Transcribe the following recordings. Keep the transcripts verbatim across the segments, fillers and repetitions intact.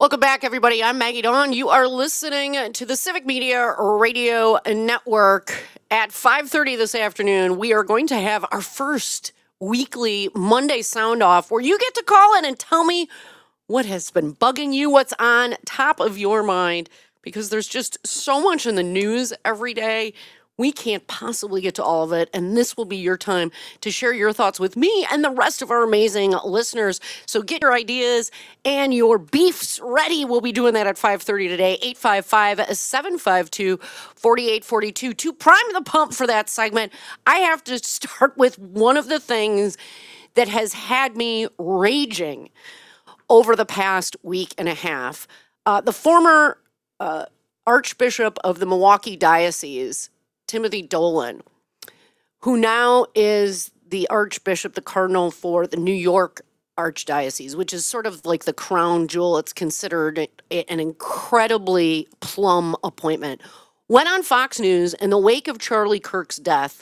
Welcome back, everybody. I'm Maggie Dawn. You are listening to the Civic Media Radio Network. At five thirty this afternoon, we are going to have our first weekly Monday Sound Off, where you get to call in and tell me what has been bugging you, what's on top of your mind, because there's just so much in the news every day. We can't possibly get to all of it, and this will be your time to share your thoughts with me and the rest of our amazing listeners. So get your ideas and your beefs ready. We'll be doing that at five thirty today, eight five five, seven five two, four eight four two. To prime the pump for that segment, I have to start with one of the things that has had me raging over the past week and a half. Uh, the former uh, Archbishop of the Milwaukee Diocese, Timothy Dolan, who now is the Archbishop, the Cardinal for the New York Archdiocese, which is sort of like the crown jewel. It's considered an incredibly plum appointment, went on Fox News in the wake of Charlie Kirk's death.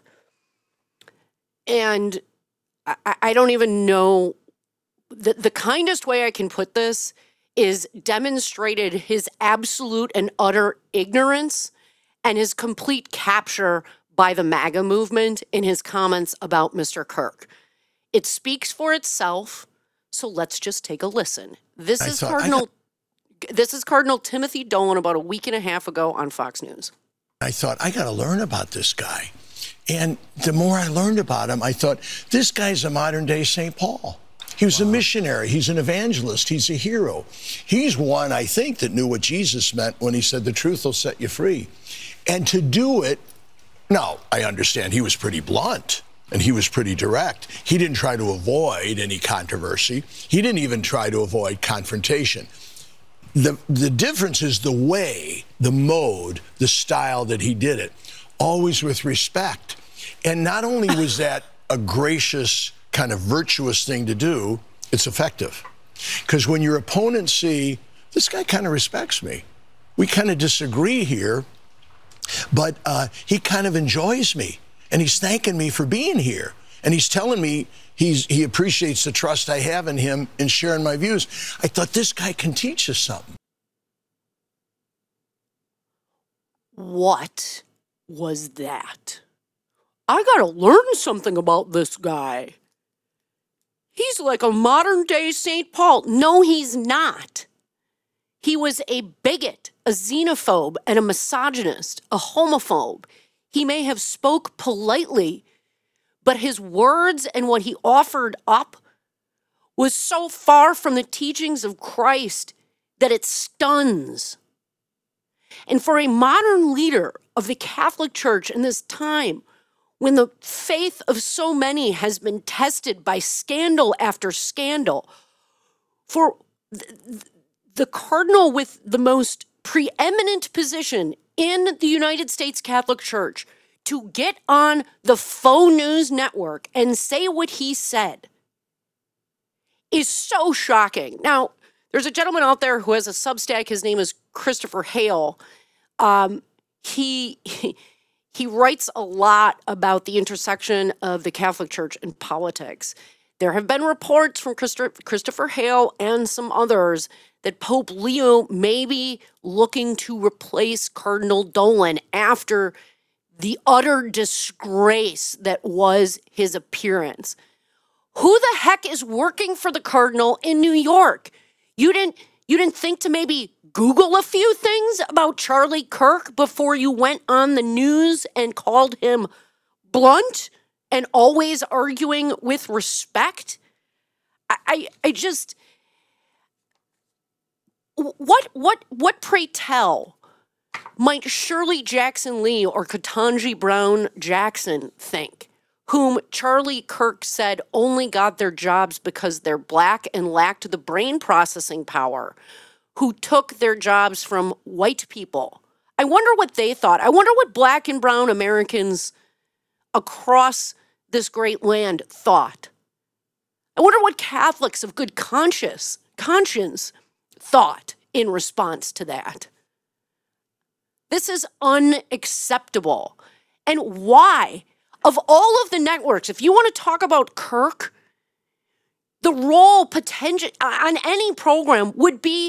And I, I don't even know, the, the kindest way I can put this is demonstrated his absolute and utter ignorance and his complete capture by the MAGA movement in his comments about Mister Kirk. It speaks for itself, so let's just take a listen. This I is thought- I Cardinal this is Cardinal Timothy Dolan about a week and a half ago on Fox News. I thought, I got to learn about this guy. And the more I learned about him, I thought, this guy's a modern-day Saint Paul. He was wow. a missionary. He's an evangelist. He's a hero. He's one, I think, that knew what Jesus meant when he said, the truth will set you free. And to do it, now, I understand he was pretty blunt and he was pretty direct. He didn't try to avoid any controversy. He didn't even try to avoid confrontation. The, the difference is the way, the mode, the style that he did it, always with respect. And not only was that a gracious, kind of virtuous thing to do, it's effective. Because when your opponents see, this guy kind of respects me. We kind of disagree here, but uh, he kind of enjoys me, and he's thanking me for being here. And he's telling me he's, he appreciates the trust I have in him in sharing my views. I thought, this guy can teach us something. What was that? I gotta learn something about this guy. He's like a modern-day Saint Paul. No, he's not. He was a bigot, a xenophobe, and a misogynist, a homophobe. He may have spoke politely, but his words and what he offered up was so far from the teachings of Christ that it stuns. And for a modern leader of the Catholic Church in this time, when the faith of so many has been tested by scandal after scandal, for th- the cardinal with the most preeminent position in the United States Catholic Church to get on the faux news network and say what he said is so shocking. Now, there's a gentleman out there who has a Substack. His name is Christopher Hale. Um, he, he he writes a lot about the intersection of the Catholic Church and politics. There have been reports from Christo- Christopher Hale and some others that Pope Leo may be looking to replace Cardinal Dolan after the utter disgrace that was his appearance. Who the heck is working for the Cardinal in New York? You didn't you didn't think to maybe Google a few things about Charlie Kirk before you went on the news and called him blunt and always arguing with respect? I, I, I just, what, what, what, pray tell, might Shirley Jackson Lee or Ketanji Brown Jackson think, whom Charlie Kirk said only got their jobs because they're black and lacked the brain processing power, who took their jobs from white people? I wonder what they thought. I wonder what black and brown Americans across this great land thought. I wonder what Catholics of good conscience, conscience thought in response to that. This is unacceptable. And why? Of all of the networks, if you want to talk about Kirk, the role potential on any program would be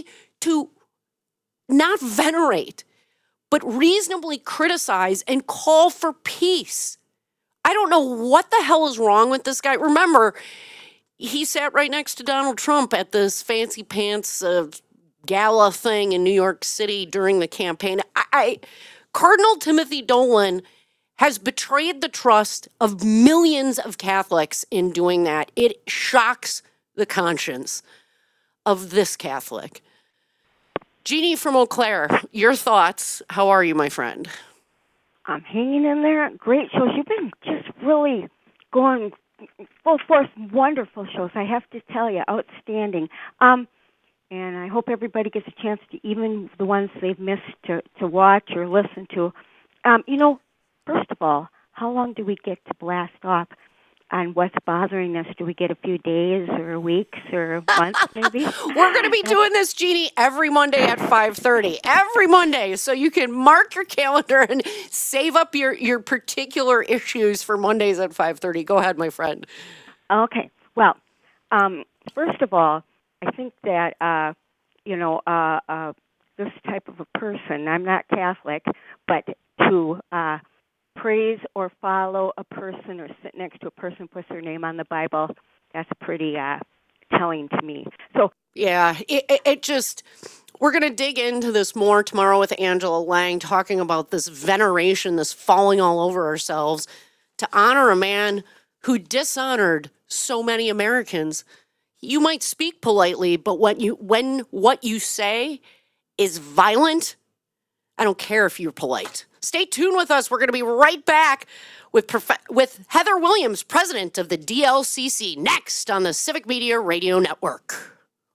to not venerate, but reasonably criticize and call for peace. I don't know what the hell is wrong with this guy. Remember, he sat right next to Donald Trump at this fancy pants uh, gala thing in New York City during the campaign. I, I Cardinal Timothy Dolan has betrayed the trust of millions of Catholics in doing that. It shocks the conscience of this Catholic. Jeannie from Eau Claire, your thoughts. How are you, my friend? I'm hanging in there. Great shows. You've been just really going full force. Wonderful shows, I have to tell you. Outstanding. Um, and I hope everybody gets a chance to, even the ones they've missed, to, to watch or listen to. Um, you know, first of all, how long do we get to blast off on what's bothering us? Do we get a few days or weeks or months maybe? We're going to be doing this, Jeannie, every Monday at five thirty. Every Monday. So you can mark your calendar and save up your, your particular issues for Mondays at five thirty. Go ahead, my friend. Okay. Well, um, first of all, I think that, uh, you know, uh, uh, this type of a person, I'm not Catholic, but to uh, praise or follow a person or sit next to a person who puts their name on the Bible, that's pretty uh, telling to me. So, yeah, it, it, it just, we're going to dig into this more tomorrow with Angela Lang, talking about this veneration, this falling all over ourselves to honor a man who dishonored so many Americans. You might speak politely, but when you when what you say is violent, I don't care if you're polite. Stay tuned with us. We're going to be right back with Prof- with Heather Williams, president of the D L C C, next on the Civic Media Radio Network.